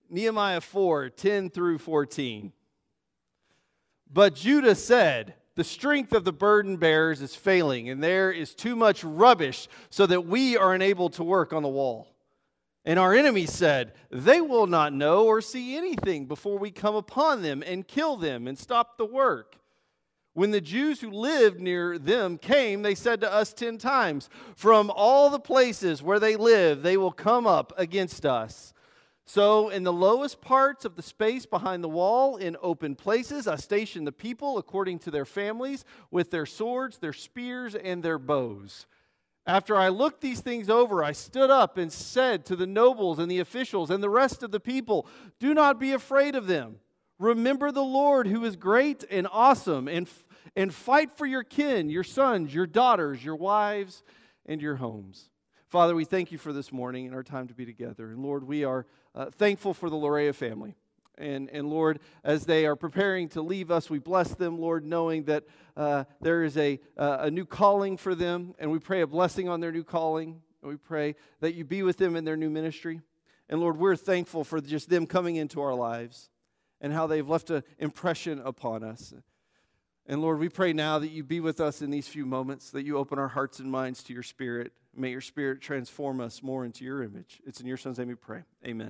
Nehemiah 4:10 through 14. But Judah said, the strength of the burden bearers is failing, and there is too much rubbish so that we are unable to work on the wall. And our enemies said, they will not know or see anything before we come upon them and kill them and stop the work. When the Jews who lived near them came, they said to us 10 times, from all the places where they live, they will come up against us. So in the lowest parts of the space behind the wall, in open places, I stationed the people according to their families, with their swords, their spears, and their bows. After I looked these things over, I stood up and said to the nobles and the officials and the rest of the people, do not be afraid of them. Remember the Lord who is great and awesome, and fight for your kin, your sons, your daughters, your wives, and your homes. Father, we thank you for this morning and our time to be together. And Lord, we are thankful for the Lorea family. And Lord, as they are preparing to leave us, we bless them, Lord, knowing that there is a new calling for them. And we pray a blessing on their new calling. And we pray that you be with them in their new ministry. And Lord, we're thankful for just them coming into our lives and how they've left an impression upon us. And Lord, we pray now that you be with us in these few moments, that you open our hearts and minds to your Spirit. May your Spirit transform us more into your image. It's in your Son's name we pray. Amen.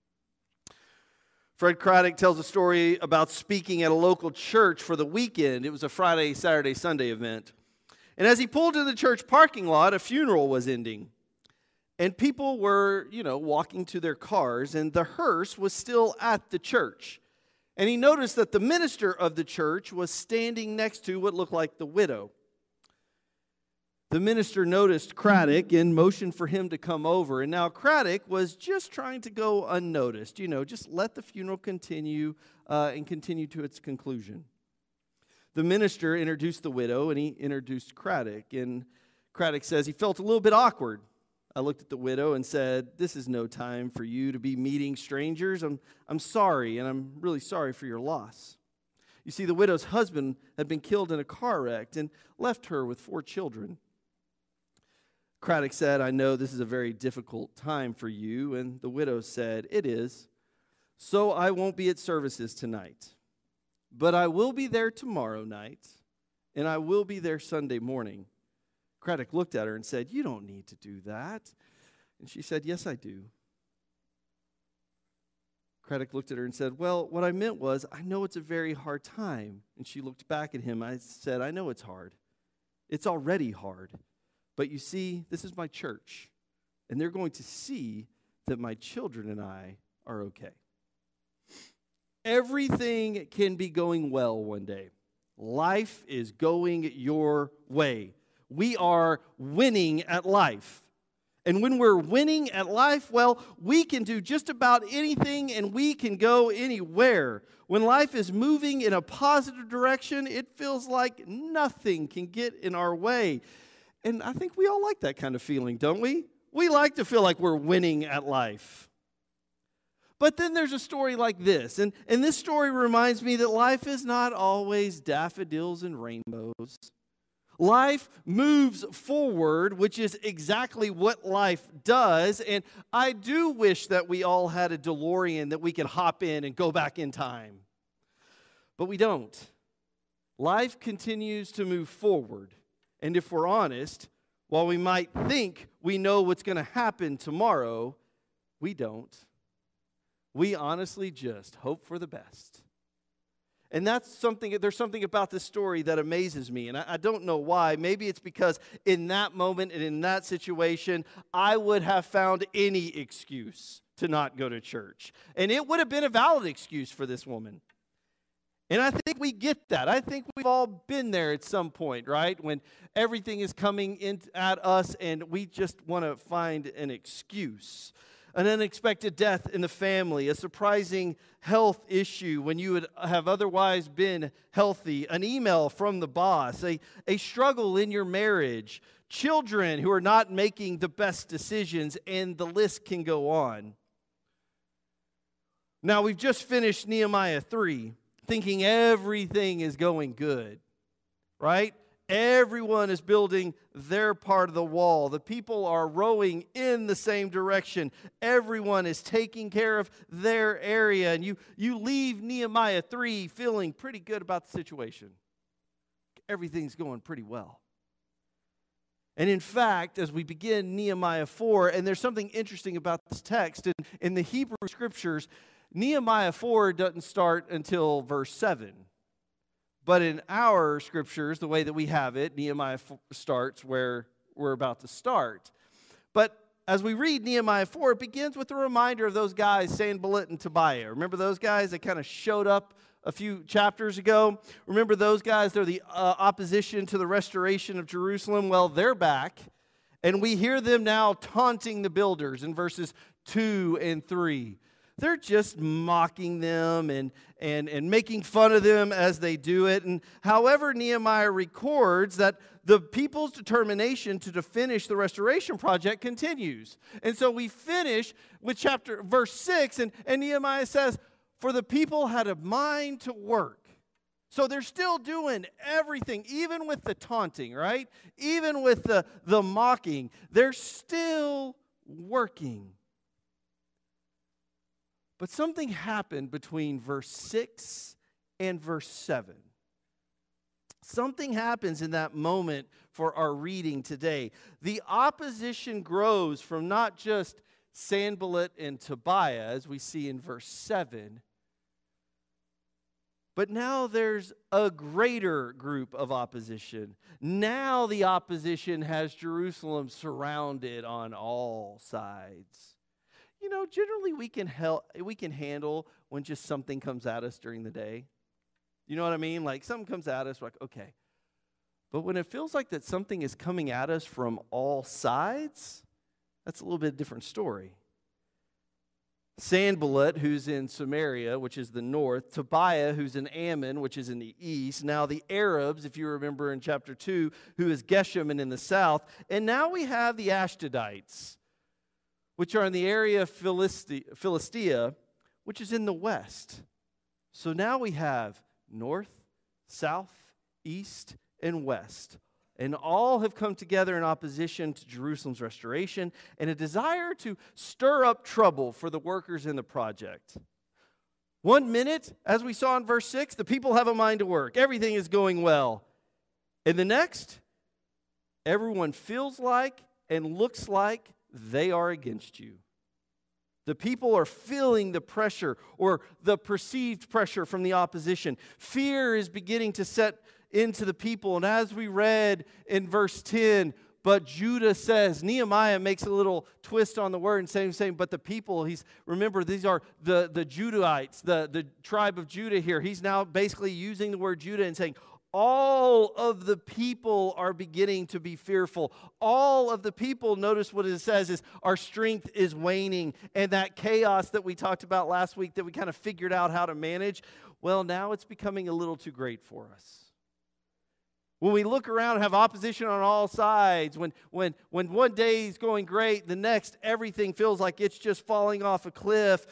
Fred Craddock tells a story about speaking at a local church for the weekend. It was a Friday, Saturday, Sunday event. And as he pulled into the church parking lot, a funeral was ending. And people were, walking to their cars, and the hearse was still at the church. And he noticed that the minister of the church was standing next to what looked like the widow. The minister noticed Craddock and motioned for him to come over. And now Craddock was just trying to go unnoticed. Just let the funeral continue and continue to its conclusion. The minister introduced the widow and he introduced Craddock. And Craddock says he felt a little bit awkward. I looked at the widow and said, this is no time for you to be meeting strangers. I'm sorry, and I'm really sorry for your loss. You see, the widow's husband had been killed in a car wreck and left her with 4 children. Craddock said, I know this is a very difficult time for you. And the widow said, it is. So I won't be at services tonight. But I will be there tomorrow night, and I will be there Sunday morning. Craddock looked at her and said, you don't need to do that. And she said, yes, I do. Craddock looked at her and said, well, what I meant was, I know it's a very hard time. And she looked back at him. I said, I know it's hard. It's already hard. But you see, this is my church. And they're going to see that my children and I are okay. Everything can be going well one day. Life is going your way. We are winning at life. And when we're winning at life, well, we can do just about anything and we can go anywhere. When life is moving in a positive direction, it feels like nothing can get in our way. And I think we all like that kind of feeling, don't we? We like to feel like we're winning at life. But then there's a story like this. And this story reminds me that life is not always daffodils and rainbows. Life moves forward, which is exactly what life does. And I do wish that we all had a DeLorean that we could hop in and go back in time. But we don't. Life continues to move forward. And if we're honest, while we might think we know what's going to happen tomorrow, we don't. We honestly just hope for the best. And there's something about this story that amazes me. And I don't know why. Maybe it's because in that moment and in that situation, I would have found any excuse to not go to church. And it would have been a valid excuse for this woman. And I think we get that. I think we've all been there at some point, right? When everything is coming in at us and we just want to find an excuse. An unexpected death in the family, a surprising health issue when you would have otherwise been healthy, an email from the boss, a struggle in your marriage, children who are not making the best decisions, and the list can go on. Now, we've just finished Nehemiah 3, thinking everything is going good, right? Everyone is building their part of the wall. The people are rowing in the same direction. Everyone is taking care of their area. And you leave Nehemiah 3 feeling pretty good about the situation. Everything's going pretty well. And in fact, as we begin Nehemiah 4, and there's something interesting about this text, in the Hebrew Scriptures, Nehemiah 4 doesn't start until verse 7. But in our Scriptures, the way that we have it, Nehemiah starts where we're about to start. But as we read Nehemiah 4, it begins with a reminder of those guys, Sanballat and Tobiah. Remember those guys that kind of showed up a few chapters ago? Remember those guys? They're the opposition to the restoration of Jerusalem. Well, they're back, and we hear them now taunting the builders in verses 2 and 3. They're just mocking them and making fun of them as they do it. And however, Nehemiah records that the people's determination to finish the restoration project continues. And so we finish with verse 6, and Nehemiah says, "For the people had a mind to work." So they're still doing everything, even with the taunting, right? Even with the mocking, they're still working. But something happened between verse 6 and verse 7. Something happens in that moment for our reading today. The opposition grows from not just Sanballat and Tobiah, as we see in verse 7, but now there's a greater group of opposition. Now the opposition has Jerusalem surrounded on all sides. You know, generally we can handle when just something comes at us during the day. You know what I mean? Like something comes at us, we're like, okay. But when it feels like that something is coming at us from all sides, that's a little bit different story. Sanballat, who's in Samaria, which is the north. Tobiah, who's in Ammon, which is in the east. Now the Arabs, if you remember in chapter 2, who is Geshem and in the south. And now we have the Ashdodites, which are in the area of Philistia, which is in the west. So now we have north, south, east, and west. And all have come together in opposition to Jerusalem's restoration and a desire to stir up trouble for the workers in the project. 1 minute, as we saw in verse 6, the people have a mind to work. Everything is going well. And the next, everyone feels like and looks like they are against you. The people are feeling the pressure or the perceived pressure from the opposition. Fear is beginning to set into the people. And as we read in verse 10, but Judah says, Nehemiah makes a little twist on the word and saying, but the people, remember, these are the Judahites, the tribe of Judah here. He's now basically using the word Judah and saying, all of the people are beginning to be fearful. All of the people, notice what it says is our strength is waning. And that chaos that we talked about last week that we kind of figured out how to manage, well, now it's becoming a little too great for us. When we look around and have opposition on all sides, when one day is going great, the next everything feels like it's just falling off a cliff,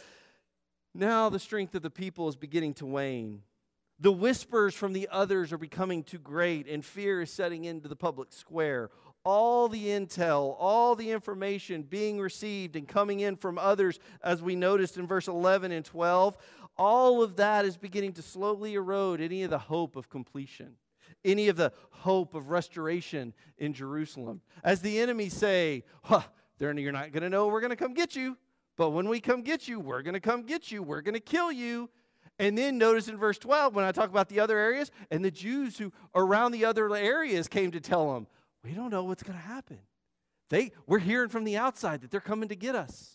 now the strength of the people is beginning to wane. The whispers from the others are becoming too great, and fear is setting into the public square. All the intel, all the information being received and coming in from others, as we noticed in verse 11 and 12, all of that is beginning to slowly erode any of the hope of completion, any of the hope of restoration in Jerusalem. As the enemies say, you're not going to know we're going to come get you, but when we come get you, we're going to come get you, we're going to kill you. And then notice in verse 12, when I talk about the other areas, and the Jews who around the other areas came to tell them, we don't know what's going to happen. We're hearing from the outside that they're coming to get us.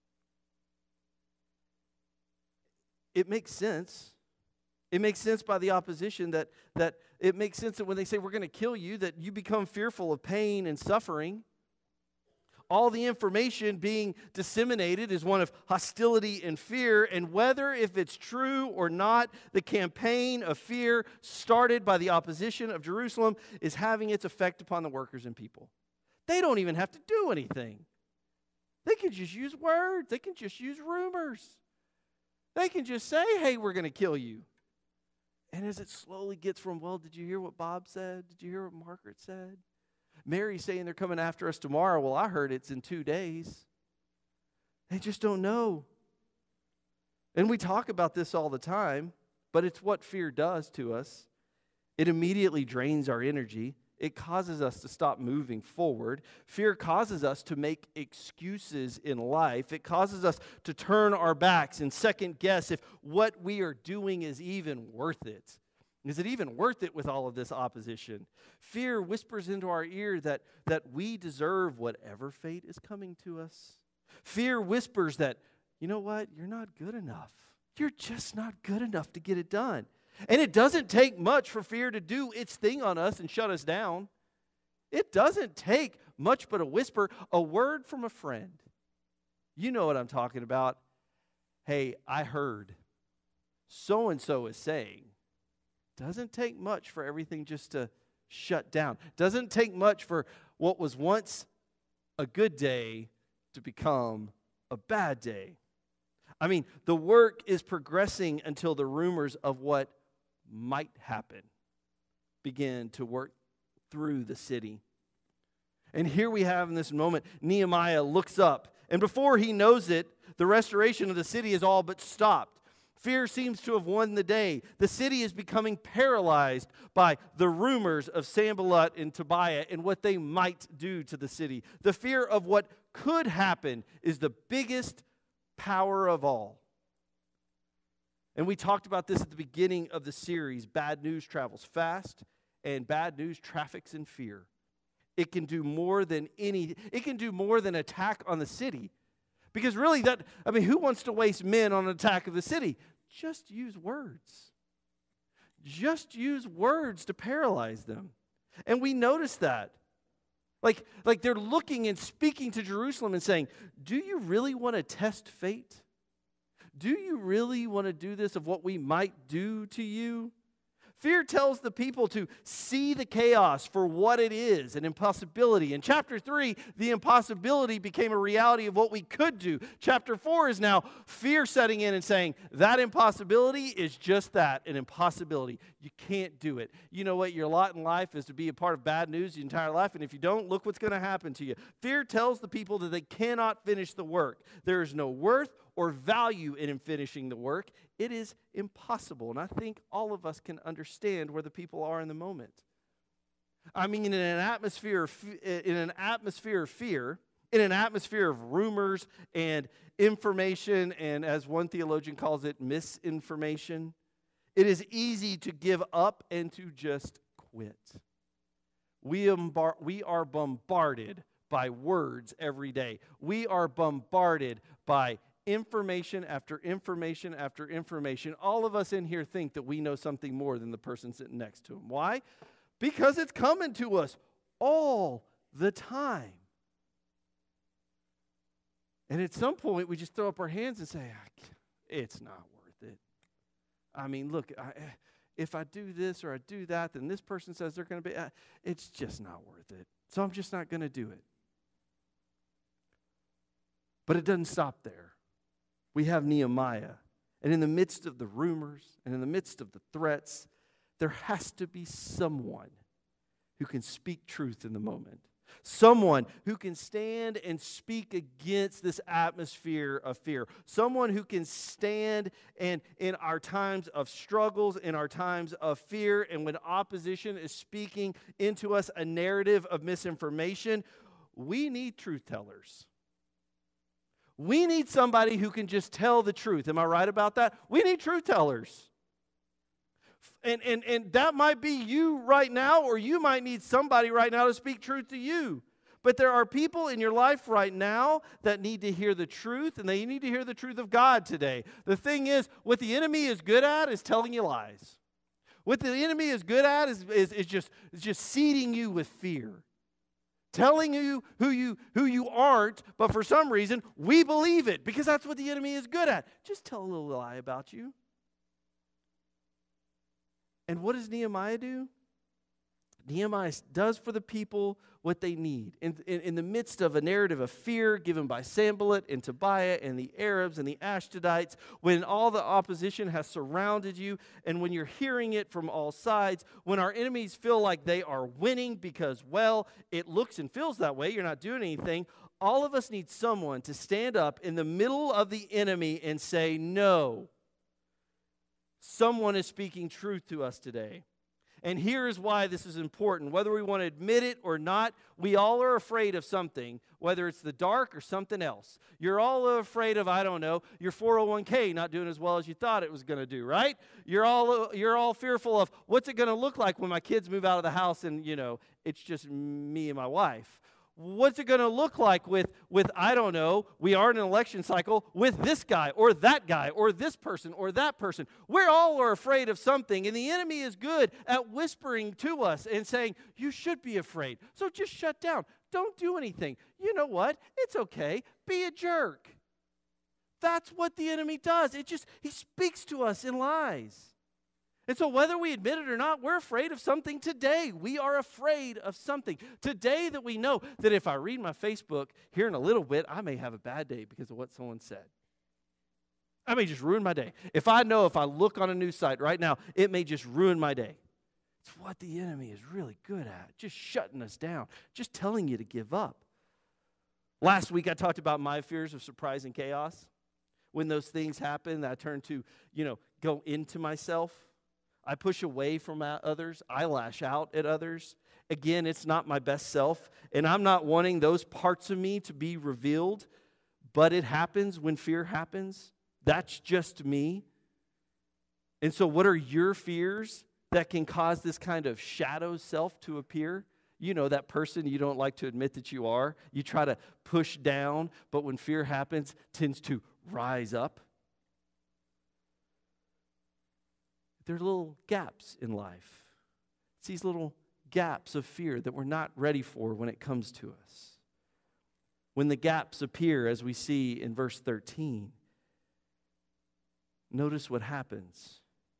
It makes sense. It makes sense by the opposition that it makes sense that when they say we're going to kill you, that you become fearful of pain and suffering. All the information being disseminated is one of hostility and fear, and whether if it's true or not, the campaign of fear started by the opposition of Jerusalem is having its effect upon the workers and people. They don't even have to do anything. They can just use words. They can just use rumors. They can just say, hey, we're going to kill you. And as it slowly gets from, well, did you hear what Bob said? Did you hear what Margaret said? Mary's saying they're coming after us tomorrow. Well, I heard it's in 2 days. They just don't know. And we talk about this all the time, but it's what fear does to us. It immediately drains our energy. It causes us to stop moving forward. Fear causes us to make excuses in life. It causes us to turn our backs and second guess if what we are doing is even worth it. Is it even worth it with all of this opposition? Fear whispers into our ear that we deserve whatever fate is coming to us. Fear whispers that, you know what, you're not good enough. You're just not good enough to get it done. And it doesn't take much for fear to do its thing on us and shut us down. It doesn't take much but a whisper, a word from a friend. You know what I'm talking about. Hey, I heard so-and-so is saying. Doesn't take much for everything just to shut down. Doesn't take much for what was once a good day to become a bad day. I mean, the work is progressing until the rumors of what might happen begin to work through the city. And here we have in this moment, Nehemiah looks up, and before he knows it, the restoration of the city is all but stopped. Fear seems to have won the day. The city is becoming paralyzed by the rumors of Sanballat and Tobiah and what they might do to the city. The fear of what could happen is the biggest power of all. And we talked about this at the beginning of the series. Bad news travels fast, and bad news traffics in fear. It can do more than attack on the city. Because really who wants to waste men on an attack of the city? Just use words. Just use words to paralyze them. And we notice that. Like they're looking and speaking to Jerusalem and saying, do you really want to test fate? Do you really want to do this of what we might do to you? Fear tells the people to see the chaos for what it is, an impossibility. In chapter 3, the impossibility became a reality of what we could do. Chapter 4 is now fear setting in and saying, that impossibility is just that, an impossibility. You can't do it. You know what? Your lot in life is to be a part of bad news your entire life, and if you don't, look what's going to happen to you. Fear tells the people that they cannot finish the work. There is no worth or value in finishing the work. It is impossible. And I think all of us can understand where the people are in the moment. I mean, in an atmosphere of fear, in an atmosphere of rumors and information, and as one theologian calls it, misinformation, it is easy to give up and to just quit. We are bombarded by words every day. We are bombarded by information after information after information. All of us in here think that we know something more than the person sitting next to him. Why? Because it's coming to us all the time. And at some point, we just throw up our hands and say, it's not worth it. I mean, look, if I do this or I do that, then this person says they're going to be, it's just not worth it. So I'm just not going to do it. But it doesn't stop there. We have Nehemiah. And in the midst of the rumors and in the midst of the threats, there has to be someone who can speak truth in the moment. Someone who can stand and speak against this atmosphere of fear. Someone who can stand and in our times of struggles, in our times of fear, and when opposition is speaking into us a narrative of misinformation, we need truth tellers. We need somebody who can just tell the truth. Am I right about that? We need truth tellers. And that might be you right now, or you might need somebody right now to speak truth to you. But there are people in your life right now that need to hear the truth, and they need to hear the truth of God today. The thing is, what the enemy is good at is telling you lies. What the enemy is good at is just seeding you with fear. Telling you who you aren't, but for some reason, we believe it because that's what the enemy is good at. Just tell a little lie about you. And what does Nehemiah do? Nehemiah does for the people what they need. In the midst of a narrative of fear given by Sanballat and Tobiah and the Arabs and the Ashdodites, when all the opposition has surrounded you, and when you're hearing it from all sides, when our enemies feel like they are winning because, well, it looks and feels that way, you're not doing anything, all of us need someone to stand up in the middle of the enemy and say, no, someone is speaking truth to us today. And here is why this is important. Whether we want to admit it or not, we all are afraid of something, whether it's the dark or something else. You're all afraid of, I don't know, your 401k not doing as well as you thought it was going to do, right? You're all fearful of what's it going to look like when my kids move out of the house and, it's just me and my wife. What's it going to look like with I don't know, we are in an election cycle, with this guy or this person or that person. We're all are afraid of something, and the enemy is good at whispering to us and saying, you should be afraid, so just shut down. Don't do anything. You know what? It's okay. Be a jerk. That's what the enemy does. He speaks to us in lies. And so whether we admit it or not, we're afraid of something today. We are afraid of something. Today that we know that if I read my Facebook here in a little bit, I may have a bad day because of what someone said. I may just ruin my day. If I look on a news site right now, it may just ruin my day. It's what the enemy is really good at, just shutting us down, just telling you to give up. Last week I talked about my fears of surprise and chaos. When those things happen, I turn to, go into myself. I push away from others. I lash out at others. Again, it's not my best self, and I'm not wanting those parts of me to be revealed, but it happens when fear happens. That's just me. And so what are your fears that can cause this kind of shadow self to appear? That person you don't like to admit that you are. You try to push down, but when fear happens, tends to rise up. There are little gaps in life. It's these little gaps of fear that we're not ready for when it comes to us. When the gaps appear, as we see in verse 13, notice what happens.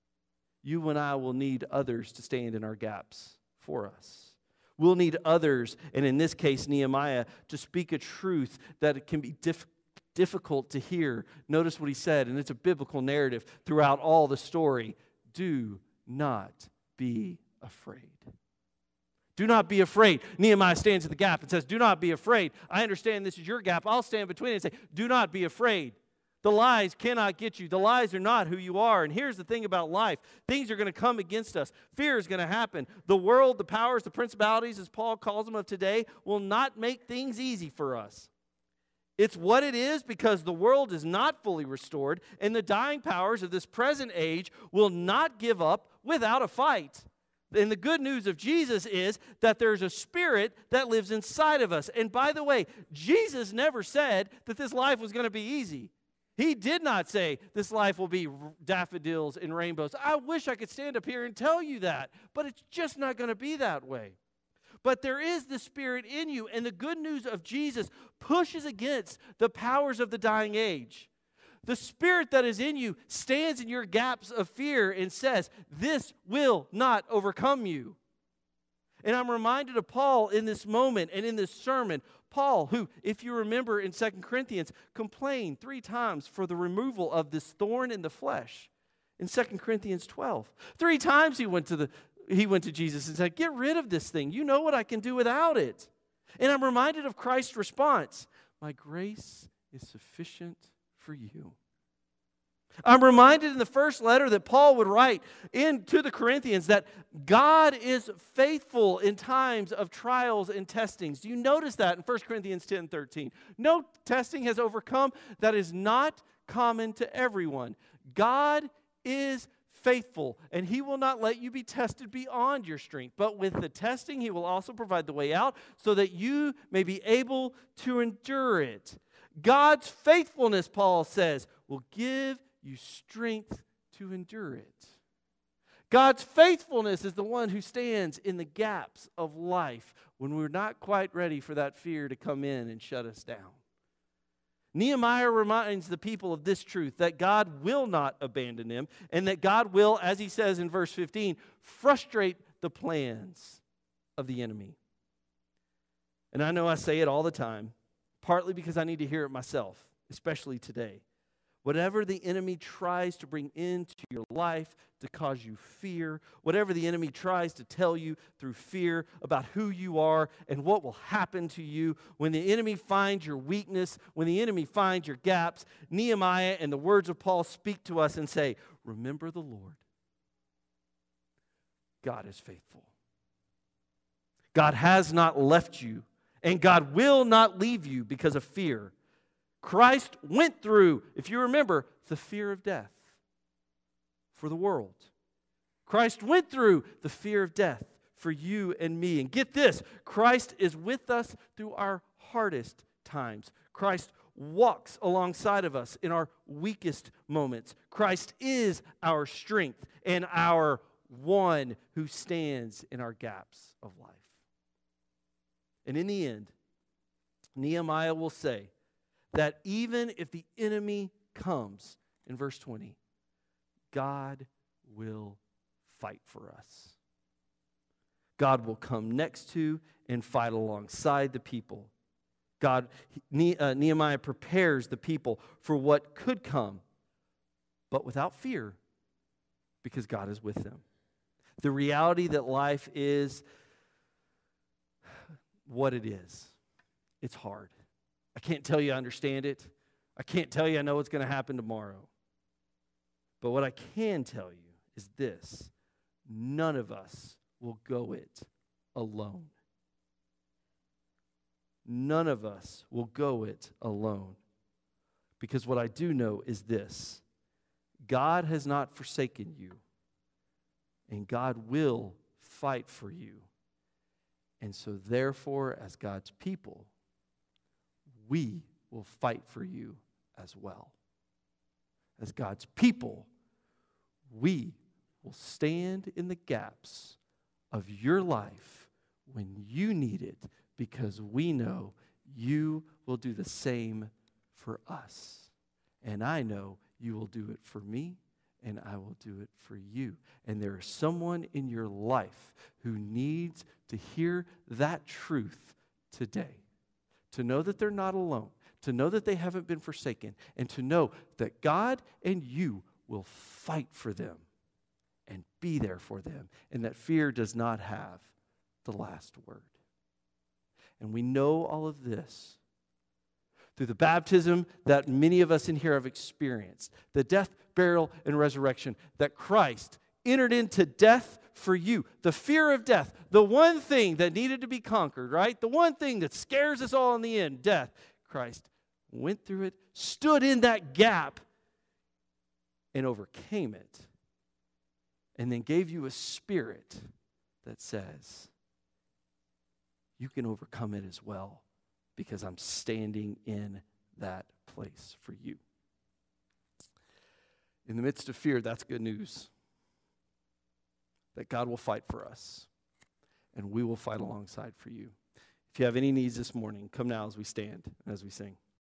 You and I will need others to stand in our gaps for us. We'll need others, and in this case, Nehemiah, to speak a truth that it can be difficult to hear. Notice what he said, and it's a biblical narrative throughout all the story. Do not be afraid. Do not be afraid. Nehemiah stands at the gap and says, do not be afraid. I understand this is your gap. I'll stand between it and say, do not be afraid. The lies cannot get you. The lies are not who you are. And here's the thing about life. Things are going to come against us. Fear is going to happen. The world, the powers, the principalities, as Paul calls them of today, will not make things easy for us. It's what it is because the world is not fully restored, and the dying powers of this present age will not give up without a fight. And the good news of Jesus is that there's a spirit that lives inside of us. And by the way, Jesus never said that this life was going to be easy. He did not say this life will be daffodils and rainbows. I wish I could stand up here and tell you that, but it's just not going to be that way. But there is the Spirit in you, and the good news of Jesus pushes against the powers of the dying age. The Spirit that is in you stands in your gaps of fear and says, this will not overcome you. And I'm reminded of Paul in this moment and in this sermon. Paul, who, if you remember in 2 Corinthians, complained 3 times for the removal of this thorn in the flesh. In 2 Corinthians 12. 3 times he went to Jesus and said, get rid of this thing. You know what I can do without it. And I'm reminded of Christ's response. My grace is sufficient for you. I'm reminded in the first letter that Paul would write to the Corinthians that God is faithful in times of trials and testings. Do you notice that in 1 Corinthians 10:13? No testing has overcome that is not common to everyone. God is faithful, and He will not let you be tested beyond your strength. But with the testing, He will also provide the way out so that you may be able to endure it. God's faithfulness, Paul says, will give you strength to endure it. God's faithfulness is the one who stands in the gaps of life when we're not quite ready for that fear to come in and shut us down. Nehemiah reminds the people of this truth, that God will not abandon them, and that God will, as he says in verse 15, frustrate the plans of the enemy. And I know I say it all the time, partly because I need to hear it myself, especially today. Whatever the enemy tries to bring into your life to cause you fear, whatever the enemy tries to tell you through fear about who you are and what will happen to you, when the enemy finds your weakness, when the enemy finds your gaps, Nehemiah and the words of Paul speak to us and say, remember the Lord. God is faithful. God has not left you, and God will not leave you because of fear. Christ went through, if you remember, the fear of death for the world. Christ went through the fear of death for you and me. And get this, Christ is with us through our hardest times. Christ walks alongside of us in our weakest moments. Christ is our strength and our one who stands in our gaps of life. And in the end, Nehemiah will say that even if the enemy comes, in verse 20, God will fight for us. God will come next to and fight alongside the people. Nehemiah prepares the people for what could come, but without fear, because God is with them. The reality that life is what it is. It's hard. I can't tell you I understand it. I can't tell you I know what's going to happen tomorrow. But what I can tell you is this: none of us will go it alone. None of us will go it alone. Because what I do know is this: God has not forsaken you, and God will fight for you. And so therefore, as God's people, we will fight for you as well. As God's people, we will stand in the gaps of your life when you need it, because we know you will do the same for us. And I know you will do it for me, and I will do it for you. And there is someone in your life who needs to hear that truth today. To know that they're not alone. To know that they haven't been forsaken. And to know that God and you will fight for them and be there for them. And that fear does not have the last word. And we know all of this through the baptism that many of us in here have experienced. The death, burial, and resurrection. That Christ entered into death for you. The fear of death. The one thing that needed to be conquered, right? The one thing that scares us all in the end, death. Christ went through it, stood in that gap, and overcame it. And then gave you a spirit that says, you can overcome it as well, because I'm standing in that place for you. In the midst of fear, that's good news. That God will fight for us, and we will fight alongside for you. If you have any needs this morning, come now as we stand and as we sing.